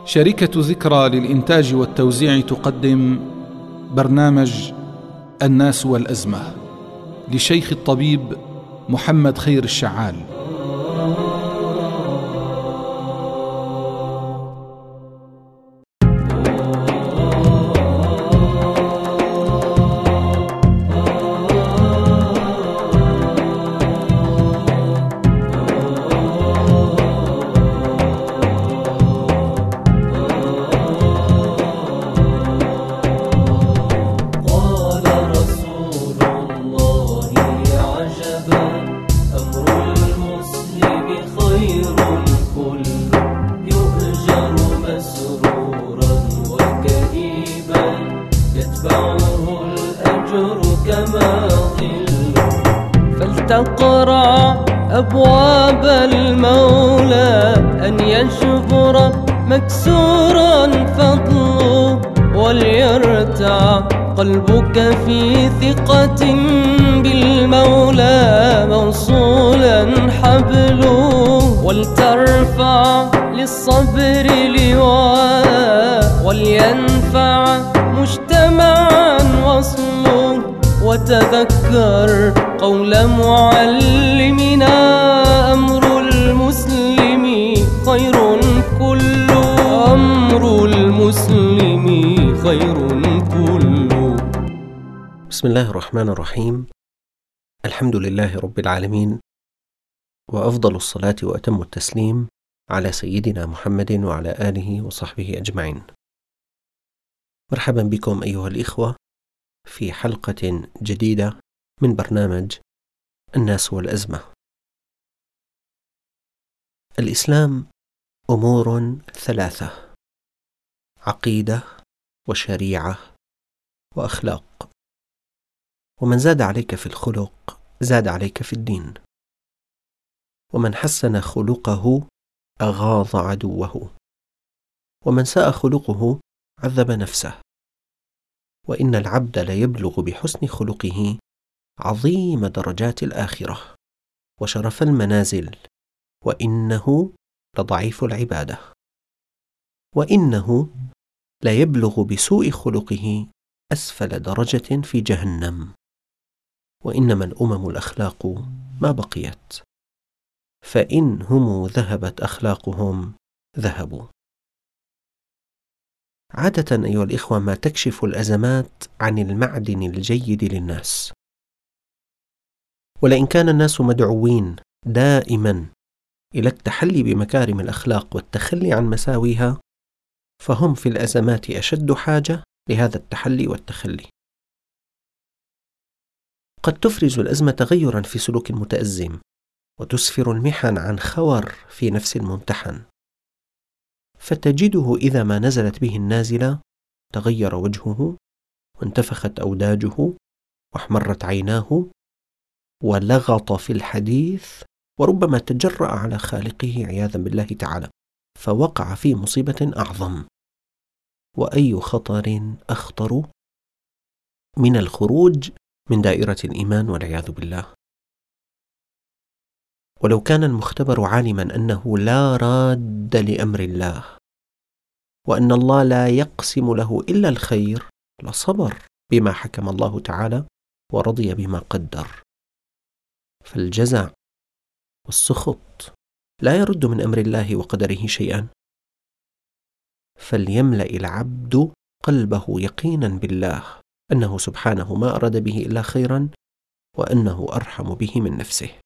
شركة ذكرى للإنتاج والتوزيع تقدم برنامج الناس والأزمة لشيخ الطبيب محمد خير الشعال. فلتقرع أبواب المولى أن يجبر مكسورا فضله، وليرتع قلبك في ثقة بالمولى موصولا حبله، ولترفع للصبر لواء ولينفع مجتمعا وصله، وتذكر قول معلمنا أمر المسلم خير كله، أمر المسلم خير كله. بسم الله الرحمن الرحيم. الحمد لله رب العالمين، وأفضل الصلاة وأتم التسليم على سيدنا محمد وعلى آله وصحبه أجمعين. مرحبا بكم أيها الإخوة في حلقة جديدة من برنامج الناس والأزمة. الإسلام أمور ثلاثة: عقيدة وشريعة وأخلاق، ومن زاد عليك في الخلق زاد عليك في الدين، ومن حسن خلقه أغاظ عدوه، ومن ساء خلقه عذب نفسه. وإن العبد ليبلغ بحسن خلقه عظيم درجات الآخرة وشرف المنازل، وإنه لضعيف العبادة. وإنه ليبلغ بسوء خلقه أسفل درجة في جهنم. وإنما الأمم الأخلاق ما بقيت، فإن هم ذهبت أخلاقهم ذهبوا. عادة أيها الإخوة ما تكشف الأزمات عن المعدن الجيد للناس، ولئن كان الناس مدعوين دائما إلى التحلي بمكارم الأخلاق والتخلي عن مساويها، فهم في الأزمات أشد حاجة لهذا التحلي والتخلي. قد تفرز الأزمة تغيرا في سلوك المتأزم، وتسفر المحن عن خور في نفس الممتحن، فتجده إذا ما نزلت به النازلة تغير وجهه، وانتفخت أوداجه، واحمرت عيناه، ولغط في الحديث، وربما تجرأ على خالقه عياذا بالله تعالى، فوقع في مصيبة أعظم. وأي خطر أخطر من الخروج من دائرة الإيمان والعياذ بالله. ولو كان المختبر عالما أنه لا راد لأمر الله، وأن الله لا يقسم له إلا الخير، لصبر بما حكم الله تعالى ورضي بما قدر. فالجزع والسخط لا يرد من أمر الله وقدره شيئا. فليملأ العبد قلبه يقينا بالله أنه سبحانه ما أراد به إلا خيرا، وأنه أرحم به من نفسه.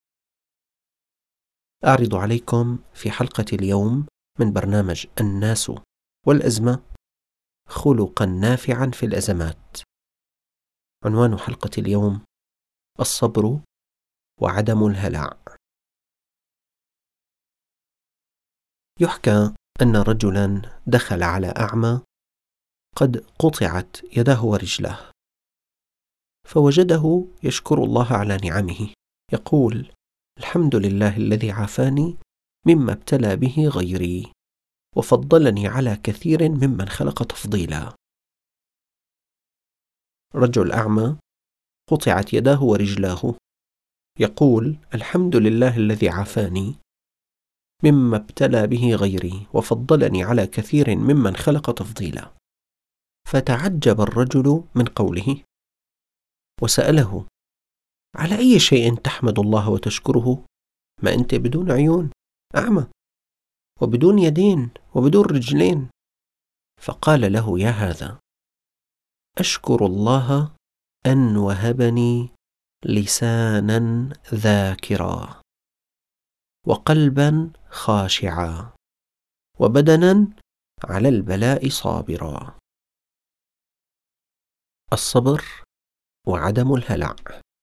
أعرض عليكم في حلقة اليوم من برنامج الناس والأزمة خلقا نافعا في الأزمات. عنوان حلقة اليوم: الصبر وعدم الهلع. يحكى أن رجلا دخل على أعمى قد قطعت يداه ورجلاه، فوجده يشكر الله على نعمه، يقول: الحمد لله الذي عافاني مما ابتلى به غيري، وفضلني على كثير ممن خلق تفضيلا. رجل أعمى قطعت يداه ورجلاه، يقول: الحمد لله الذي عافاني مما ابتلى به غيري وفضلني على كثير ممن خلق تفضيلا. فتعجب الرجل من قوله وسأله: على أي شيء تحمد الله وتشكره؟ ما أنت بدون عيون، أعمى، وبدون يدين، وبدون رجلين. فقال له: يا هذا، أشكر الله أن وهبني لسانا ذاكرا، وقلبا خاشعا، وبدنا على البلاء صابرا. الصبر وعدم الهلع.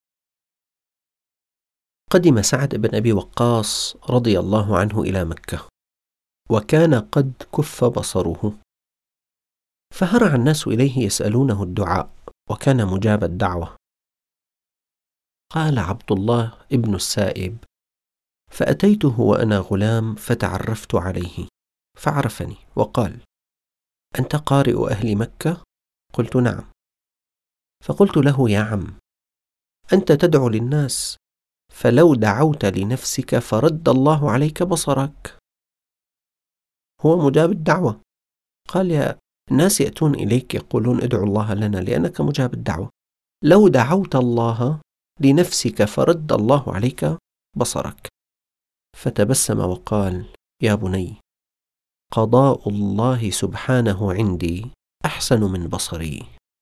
قدم سعد بن أبي وقاص رضي الله عنه إلى مكة، وكان قد كف بصره، فهرع الناس إليه يسألونه الدعاء، وكان مجاب الدعوة. قال عبد الله ابن السائب: فأتيته وأنا غلام فتعرفت عليه، فعرفني وقال: أنت قارئ أهل مكة؟ قلت: نعم. فقلت له: يا عم، أنت تدعو للناس، فلو دعوت لنفسك فرد الله عليك بصرك. هو مجاب الدعوة. قال: يا الناس يأتون إليك يقولون ادعوا الله لنا لأنك مجاب الدعوة، لو دعوت الله لنفسك فرد الله عليك بصرك. فتبسم وقال: يا بني، قضاء الله سبحانه عندي أحسن من بصري.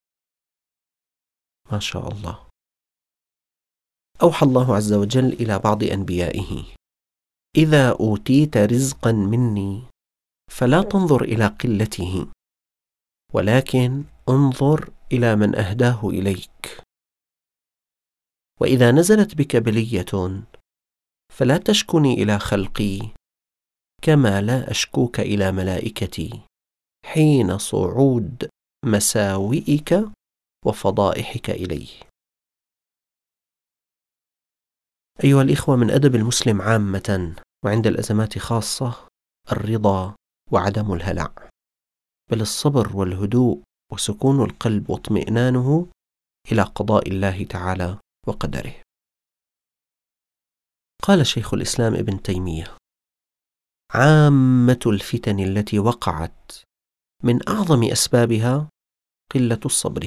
ما شاء الله. أوحى الله عز وجل إلى بعض أنبيائه: إذا أوتيت رزقا مني فلا تنظر إلى قلته، ولكن انظر إلى من أهداه إليك. وإذا نزلت بك بلية فلا تشكني إلى خلقي، كما لا أشكوك إلى ملائكتي حين صعود مساوئك وفضائحك إليه. أيها الإخوة، من أدب المسلم عامة وعند الأزمات خاصة الرضا وعدم الهلع، بل الصبر والهدوء وسكون القلب واطمئنانه إلى قضاء الله تعالى وقدره. قال شيخ الإسلام ابن تيمية: عامة الفتن التي وقعت من أعظم أسبابها قلة الصبر،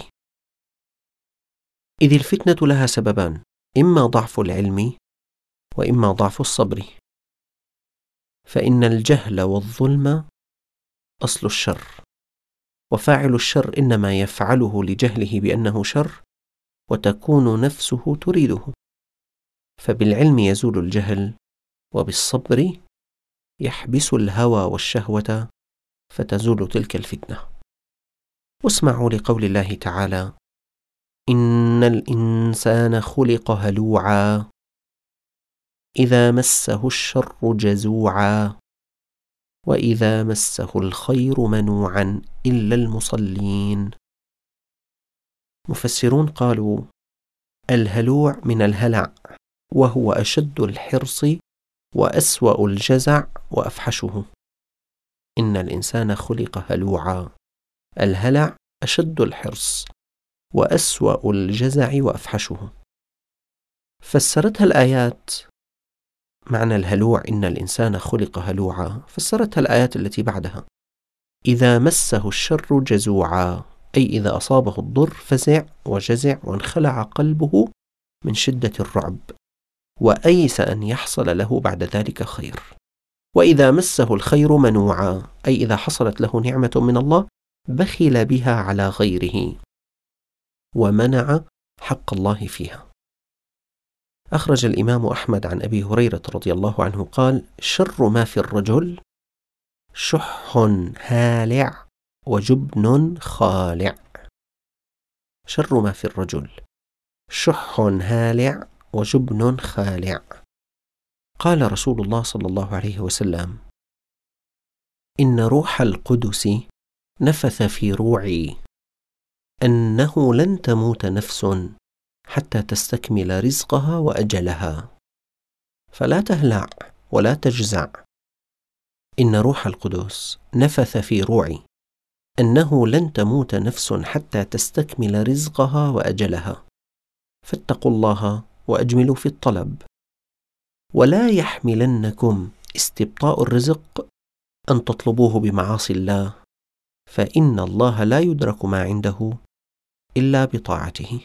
إذ الفتنة لها سببان: إما ضعف العلم، وإما ضعف الصبر. فإن الجهل والظلم أصل الشر، وفاعل الشر إنما يفعله لجهله بأنه شر، وتكون نفسه تريده. فبالعلم يزول الجهل، وبالصبر يحبس الهوى والشهوة، فتزول تلك الفتنة. واسمعوا لقول الله تعالى: إن الإنسان خلق هلوعا إذا مسه الشر جزوعا وإذا مسه الخير منوعا إلا المصلين. مفسرون قالوا: الهلوع من الهلع، وهو أشد الحرص وأسوأ الجزع وأفحشه. إن الإنسان خلق هلوعا، الهلع أشد الحرص وأسوأ الجزع وأفحشه. فسرتها الآيات معنى الهلوع إن الإنسان خلق هلوعا، فسرتها الآيات التي بعدها: إذا مسه الشر جزوعا، أي إذا أصابه الضر فزع وجزع وانخلع قلبه من شدة الرعب، وأيس أن يحصل له بعد ذلك خير. وإذا مسه الخير منوعا، أي إذا حصلت له نعمة من الله بخل بها على غيره ومنع حق الله فيها. أخرج الإمام أحمد عن أبي هريرة رضي الله عنه قال: شر ما في الرجل شح هالع وجبن خالع. شر ما في الرجل شح هالع وجبن خالع. قال رسول الله صلى الله عليه وسلم: إن روح القدس نفث في روعي أنه لن تموت نفس حتى تستكمل رزقها وأجلها، فلا تهلع ولا تجزع. إن روح القدس نفث في روعي أنه لن تموت نفس حتى تستكمل رزقها وأجلها، فاتقوا الله وأجملوا في الطلب، ولا يحملنكم استبطاء الرزق أن تطلبوه بمعاصي الله، فإن الله لا يدرك ما عنده إلا بطاعته.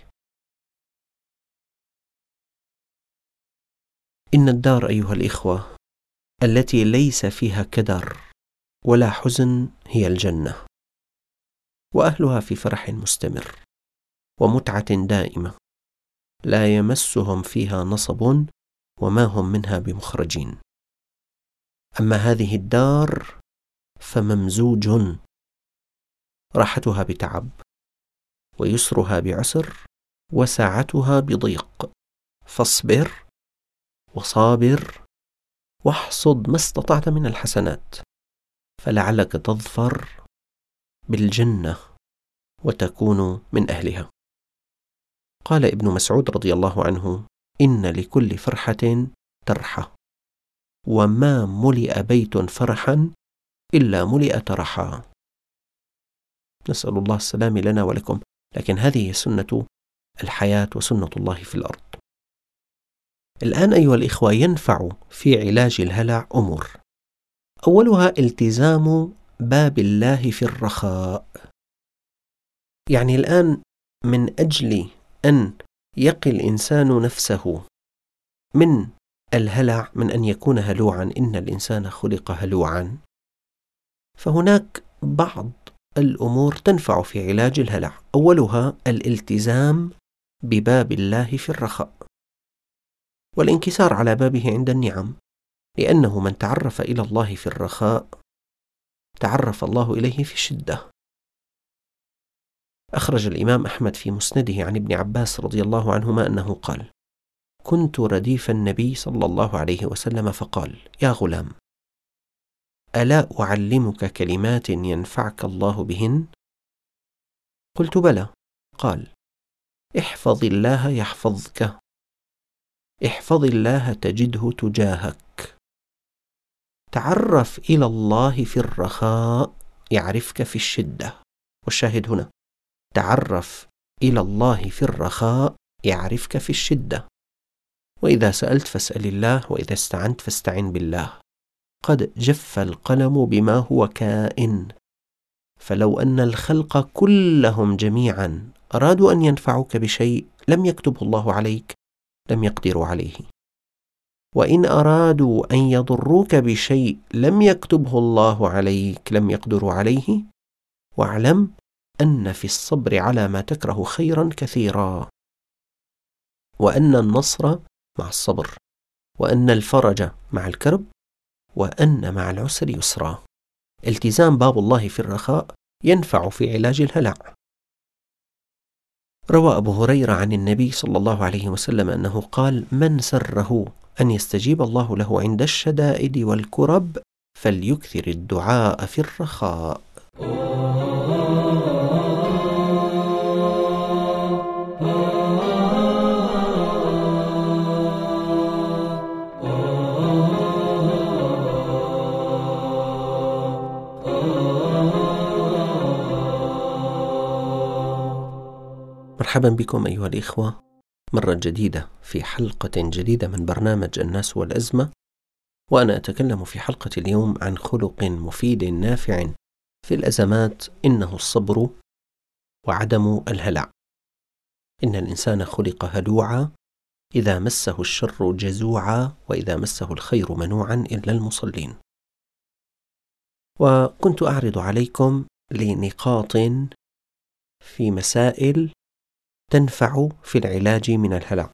إن الدار أيها الإخوة التي ليس فيها كدر ولا حزن هي الجنة، وأهلها في فرح مستمر ومتعة دائمة، لا يمسهم فيها نصب وما هم منها بمخرجين. أما هذه الدار فممزوج، راحتها بتعب، ويسرها بعسر، وساعتها بضيق، فاصبر وصابر واحصد ما استطعت من الحسنات، فلعلك تظفر بالجنة وتكون من أهلها. قال ابن مسعود رضي الله عنه: إن لكل فرحة ترحة، وما ملئ بيت فرحا إلا ملئ ترحا. نسأل الله السلام لنا ولكم، لكن هذه سنة الحياة وسنة الله في الأرض. الآن أيها الإخوة ينفع في علاج الهلع أمور، أولها التزام باب الله في الرخاء. يعني الآن من أجل أن يقي الإنسان نفسه من الهلع، من أن يكون هلوعا، إن الإنسان خلق هلوعا، فهناك بعض الأمور تنفع في علاج الهلع. أولها الالتزام بباب الله في الرخاء، والانكسار على بابه عند النعم، لأنه من تعرف إلى الله في الرخاء تعرف الله إليه في الشدة. أخرج الإمام أحمد في مسنده عن ابن عباس رضي الله عنهما أنه قال: كنت رديف النبي صلى الله عليه وسلم فقال: يا غلام، ألا أعلمك كلمات ينفعك الله بهن؟ قلت: بلى. قال: احفظ الله يحفظك، احفظ الله تجده تجاهك، تعرف إلى الله في الرخاء يعرفك في الشدة. والشاهد هنا: تعرف إلى الله في الرخاء يعرفك في الشدة. وإذا سألت فاسأل الله، وإذا استعنت فاستعن بالله. قد جف القلم بما هو كائن، فلو أن الخلق كلهم جميعا أرادوا أن ينفعوك بشيء لم يكتبه الله عليك، لم يقدروا عليه. وإن أرادوا أن يضروك بشيء لم يكتبه الله عليك، لم يقدروا عليه. واعلم أن في الصبر على ما تكره خيرا كثيرا، وأن النصر مع الصبر، وأن الفرج مع الكرب، وأن مع العسر يسرا. التزام باب الله في الرخاء ينفع في علاج الهلع. روى أبو هريرة عن النبي صلى الله عليه وسلم أنه قال: من سره أن يستجيب الله له عند الشدائد والكرب فليكثر الدعاء في الرخاء. مرحبا بكم أيها الإخوة مرة جديدة في حلقة جديدة من برنامج الناس والأزمة، وأنا أتكلم في حلقة اليوم عن خلق مفيد نافع في الأزمات، إنه الصبر وعدم الهلع. إن الإنسان خلق هلوعا، إذا مسه الشر جزوعا، وإذا مسه الخير منوعا إلا المصلين. وكنت أعرض عليكم لنقاط في مسائل تنفع في العلاج من الهلع.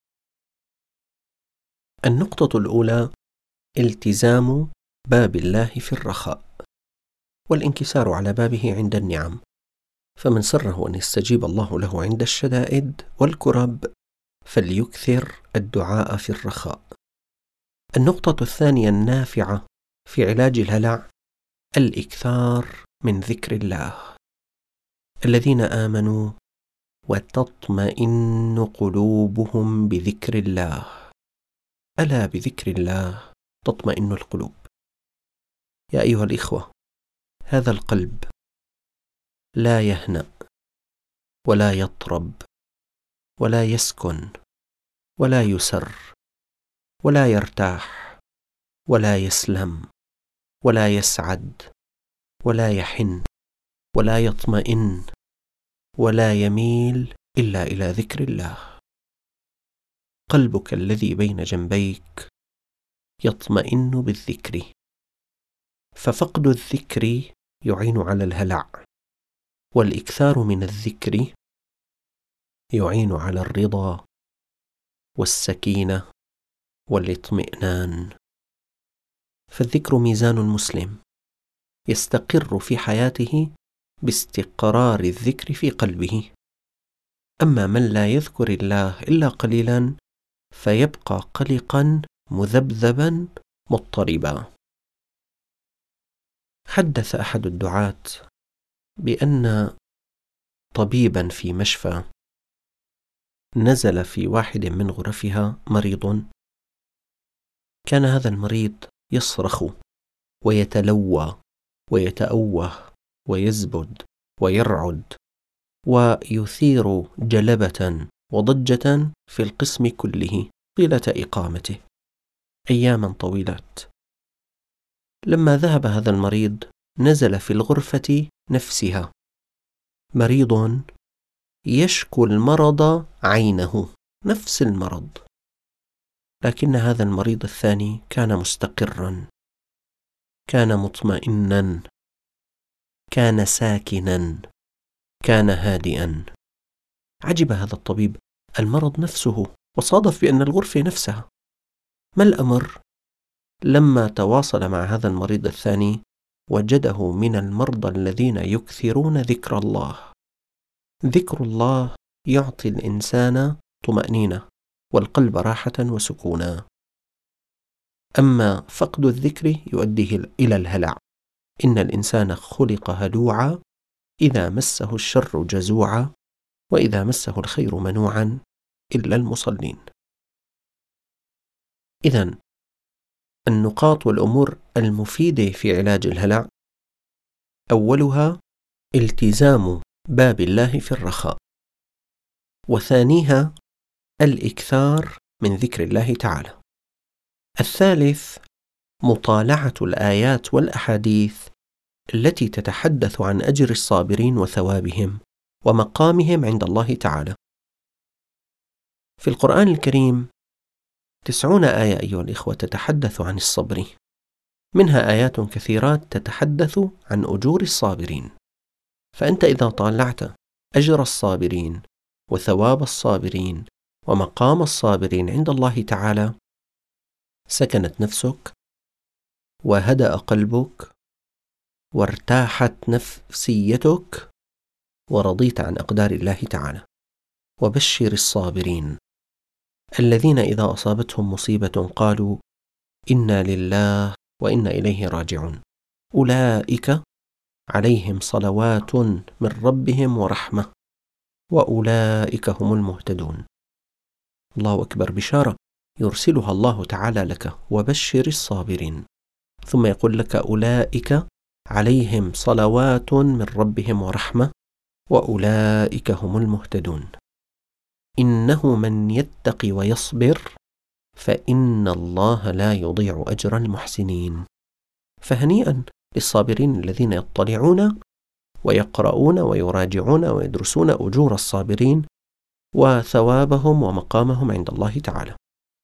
النقطة الأولى: التزام باب الله في الرخاء، والانكسار على بابه عند النعم، فمن سره أن يستجيب الله له عند الشدائد والكرب فليكثر الدعاء في الرخاء. النقطة الثانية النافعة في علاج الهلع: الإكثار من ذكر الله. الذين آمنوا وتطمئن قلوبهم بذكر الله، ألا بذكر الله تطمئن القلوب. يا أيها الإخوة، هذا القلب لا يهنأ ولا يطرب ولا يسكن ولا يسر ولا يرتاح ولا يسلم ولا يسعد ولا يحن ولا يطمئن ولا يميل إلا إلى ذكر الله. قلبك الذي بين جنبيك يطمئن بالذكر، ففقد الذكر يعين على الهلع، والإكثار من الذكر يعين على الرضا والسكينة والاطمئنان. فالذكر ميزان المسلم يستقر في حياته باستقرار الذكر في قلبه. أما من لا يذكر الله إلا قليلا فيبقى قلقا مذبذبا مضطربا. حدث أحد الدعاة بأن طبيبا في مشفى نزل في واحد من غرفها مريض، كان هذا المريض يصرخ ويتلوى ويتأوه ويزبد ويرعد ويثير جلبة وضجة في القسم كله طيلة إقامته أياما طويلات. لما ذهب هذا المريض نزل في الغرفة نفسها مريض يشكو المرض عينه، نفس المرض، لكن هذا المريض الثاني كان مستقرا، كان مطمئنا، كان ساكنا، كان هادئا. عجب هذا الطبيب، المرض نفسه، وصادف بأن الغرفة نفسها. ما الأمر؟ لما تواصل مع هذا المريض الثاني وجده من المرضى الذين يكثرون ذكر الله. ذكر الله يعطي الإنسان طمأنينة والقلب راحة وسكونا، أما فقد الذكر يؤديه إلى الهلع. إن الإنسان خلق هلوعا إذا مسه الشر جزوعا وإذا مسه الخير منوعا إلا المصلين. إذن النقاط والأمور المفيدة في علاج الهلع: أولها التزام باب الله في الرخاء، وثانيها الإكثار من ذكر الله تعالى. الثالث مطالعة الآيات والأحاديث التي تتحدث عن أجر الصابرين وثوابهم ومقامهم عند الله تعالى. في القرآن الكريم 90 آية أيها الإخوة تتحدث عن الصبر، منها آيات كثيرات تتحدث عن أجور الصابرين. فأنت إذا طالعت أجر الصابرين وثواب الصابرين ومقام الصابرين عند الله تعالى سكنت نفسك وهدأ قلبك وارتاحت نفسيتك ورضيت عن أقدار الله تعالى. وبشر الصابرين الذين إذا أصابتهم مصيبة قالوا إنا لله وإنا إليه راجعون أولئك عليهم صلوات من ربهم ورحمة وأولئك هم المهتدون. الله أكبر، بشارة يرسلها الله تعالى لك: وبشر الصابرين. ثم يقول لك: أولئك عليهم صلوات من ربهم ورحمة وأولئك هم المهتدون. إنه من يتقي ويصبر فإن الله لا يضيع أجر المحسنين. فهنيئا للصابرين الذين يطلعون ويقرؤون ويراجعون ويدرسون أجور الصابرين وثوابهم ومقامهم عند الله تعالى.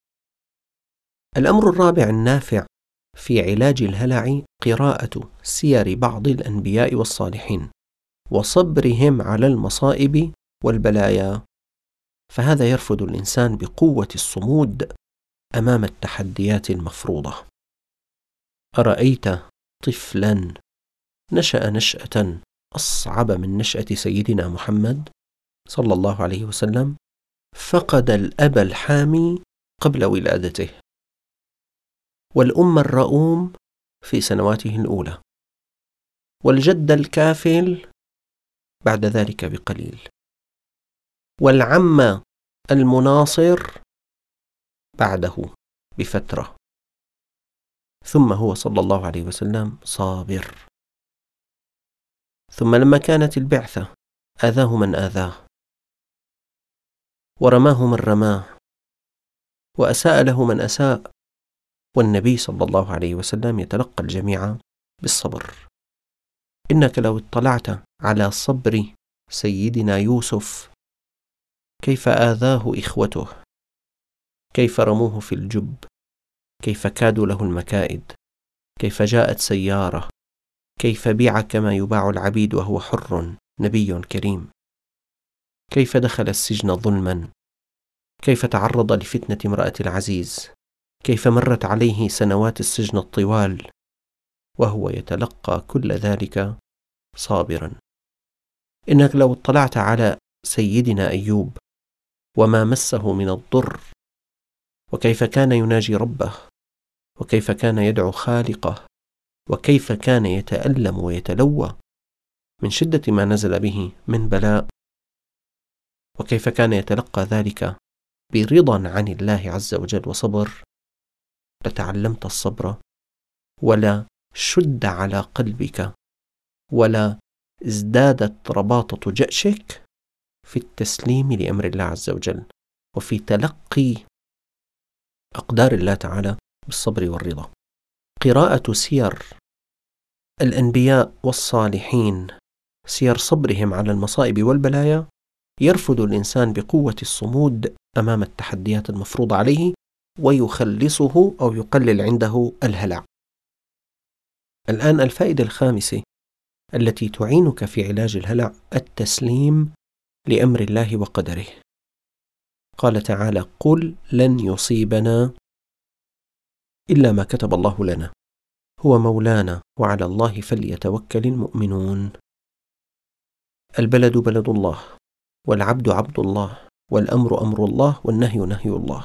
الأمر الرابع النافع في علاج الهلع قراءة سير بعض الأنبياء والصالحين وصبرهم على المصائب والبلايا، فهذا يرفض الإنسان بقوة الصمود أمام التحديات المفروضة. أرأيت طفلا نشأ نشأة أصعب من نشأة سيدنا محمد صلى الله عليه وسلم، فقد الأب الحامي قبل ولادته والأم الرؤوم في سنواته الأولى والجد الكافل بعد ذلك بقليل والعم المناصر بعده بفترة، ثم هو صلى الله عليه وسلم صابر. ثم لما كانت البعثة آذاه من آذاه ورماه من رماه وأساء له من أساء والنبي صلى الله عليه وسلم يتلقى الجميع بالصبر. إنك لو اطلعت على صبر سيدنا يوسف، كيف آذاه إخوته، كيف رموه في الجب، كيف كادوا له المكائد، كيف جاءت سيارة، كيف بيع كما يباع العبيد وهو حر نبي كريم، كيف دخل السجن ظلما، كيف تعرض لفتنة امرأة العزيز، كيف مرت عليه سنوات السجن الطوال وهو يتلقى كل ذلك صابرا. إنك لو اطلعت على سيدنا أيوب وما مسه من الضر، وكيف كان يناجي ربه، وكيف كان يدعو خالقه، وكيف كان يتألم ويتلوى من شدة ما نزل به من بلاء، وكيف كان يتلقى ذلك برضا عن الله عز وجل وصبر، لتعلمت الصبر ولا شد على قلبك ولا ازدادت رباطة جأشك في التسليم لأمر الله عز وجل وفي تلقي أقدار الله تعالى بالصبر والرضا. قراءة سير الأنبياء والصالحين، سير صبرهم على المصائب والبلايا، يرفض الإنسان بقوة الصمود أمام التحديات المفروضة عليه ويخلصه أو يقلل عنده الهلع. الآن الفائدة الخامسة التي تعينك في علاج الهلع: التسليم لأمر الله وقدره. قال تعالى: قل لن يصيبنا إلا ما كتب الله لنا هو مولانا وعلى الله فليتوكل المؤمنون. البلد بلد الله، والعبد عبد الله، والأمر أمر الله، والنهي نهي الله.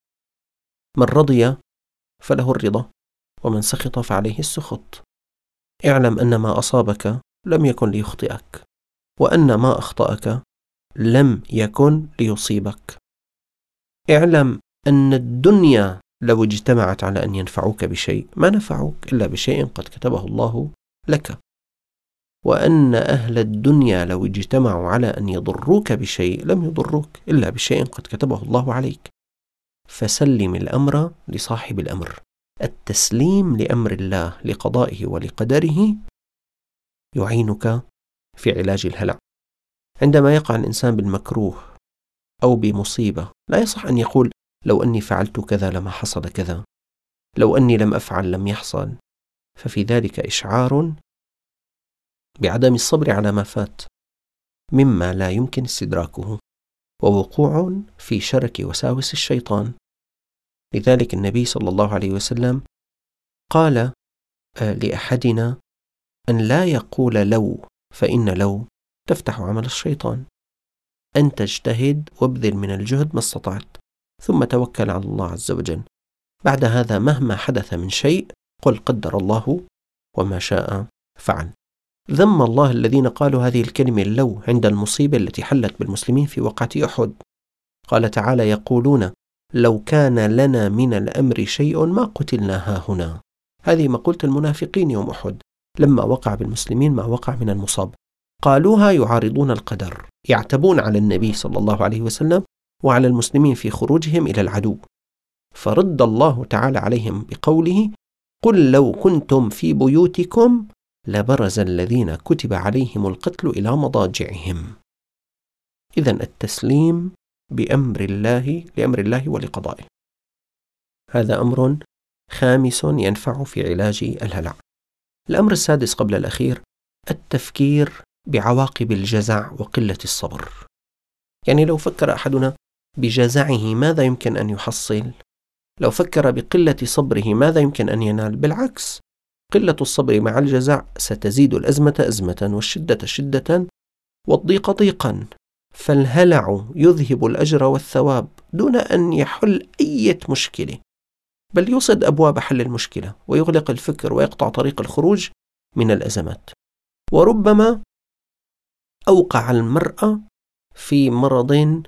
من رضي فله الرضا، ومن سخط فعليه السخط. اعلم أن ما أصابك لم يكن ليخطئك، وأن ما أخطأك لم يكن ليصيبك. اعلم أن الدنيا لو اجتمعت على أن ينفعوك بشيء ما نفعوك إلا بشيء قد كتبه الله لك، وأن أهل الدنيا لو اجتمعوا على أن يضروك بشيء لم يضروك إلا بشيء قد كتبه الله عليك. فسلم الأمر لصاحب الأمر. التسليم لأمر الله لقضائه ولقدره يعينك في علاج الهلع. عندما يقع الإنسان بالمكروه أو بمصيبة لا يصح أن يقول: لو أني فعلت كذا لما حصل كذا، لو أني لم أفعل لم يحصل. ففي ذلك إشعار بعدم الصبر على ما فات مما لا يمكن استدراكه، ووقوع في شرك وساوس الشيطان. لذلك النبي صلى الله عليه وسلم قال لأحدنا أن لا يقول لو، فإن لو تفتح عمل الشيطان. أن تجتهد وابذل من الجهد ما استطعت، ثم توكل على الله عز وجل. بعد هذا مهما حدث من شيء قل قدر الله وما شاء فعل. ذم الله الذين قالوا هذه الكلمة لو عند المصيبة التي حلت بالمسلمين في وقعة أحد. قال تعالى: يقولون لو كان لنا من الأمر شيء ما قتلنا هاهنا. هذه مقولة المنافقين يوم أحد لما وقع بالمسلمين ما وقع من المصاب. قالوها يعارضون القدر، يعتبون على النبي صلى الله عليه وسلم وعلى المسلمين في خروجهم إلى العدو. فرد الله تعالى عليهم بقوله: قل لو كنتم في بيوتكم لبرز الذين كتب عليهم القتل إلى مضاجعهم. إذن التسليم بأمر الله لأمر الله ولقضائه. هذا أمر خامس ينفع في علاج الهلع. الأمر السادس قبل الأخير: التفكير بعواقب الجزع وقلة الصبر. يعني لو فكر أحدنا بجزعه ماذا يمكن أن يحصل؟ لو فكر بقلة صبره ماذا يمكن أن ينال؟ بالعكس، قلة الصبر مع الجزع ستزيد الأزمة أزمة، والشدة شدة، والضيق ضيقا. فالهلع يذهب الأجر والثواب دون أن يحل أي مشكلة، بل يصد أبواب حل المشكلة ويغلق الفكر ويقطع طريق الخروج من الأزمات. وربما أوقع المرء في مرض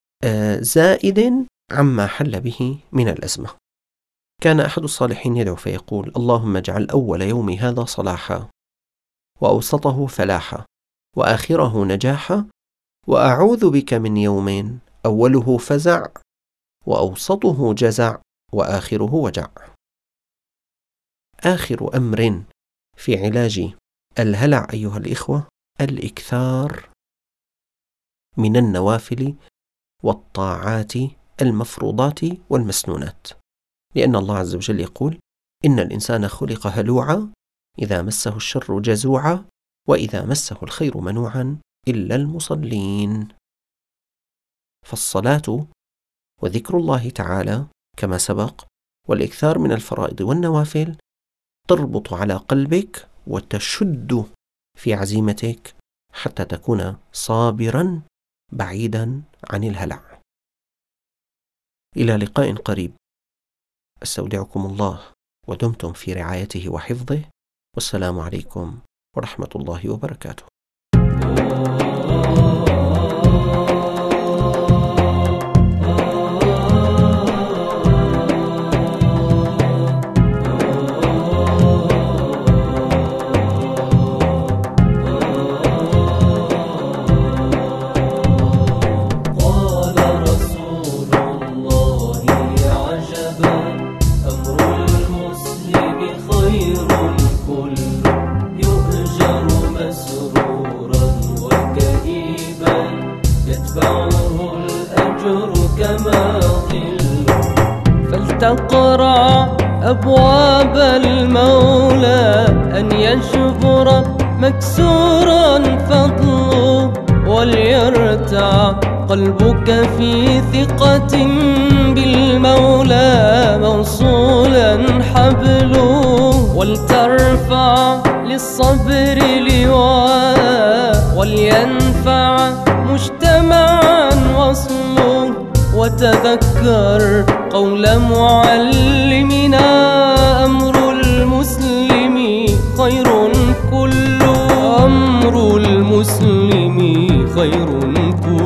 زائد عما حل به من الأزمة. كان أحد الصالحين يدعو فيقول: اللهم اجعل أول يوم هذا صلاحا، وأوسطه فلاحا، وآخره نجاحا، وأعوذ بك من يوم أوله فزع، وأوسطه جزع، وآخره وجع. آخر أمر في علاج الهلع أيها الإخوة الإكثار من النوافل والطاعات المفروضات والمسنونات، لأن الله عز وجل يقول: إن الإنسان خلق هلوعا إذا مسه الشر جزوعا وإذا مسه الخير منوعا إلا المصلين. فالصلاة وذكر الله تعالى كما سبق والإكثار من الفرائض والنوافل تربط على قلبك وتشد في عزيمتك حتى تكون صابرا بعيدا عن الهلع. إلى لقاء قريب، أستودعكم الله ودمتم في رعايته وحفظه، والسلام عليكم ورحمة الله وبركاته. فلتقرع أبواب المولى أن يجبر مكسورا فضله، وليرتع قلبك في ثقة بالمولى موصولا حبله، ولترفع للصبر لواء، ولينفع مجتمعا وصله، وتذكر قول معلمنا: أمر المسلم خير كله، أمر المسلم خير كله.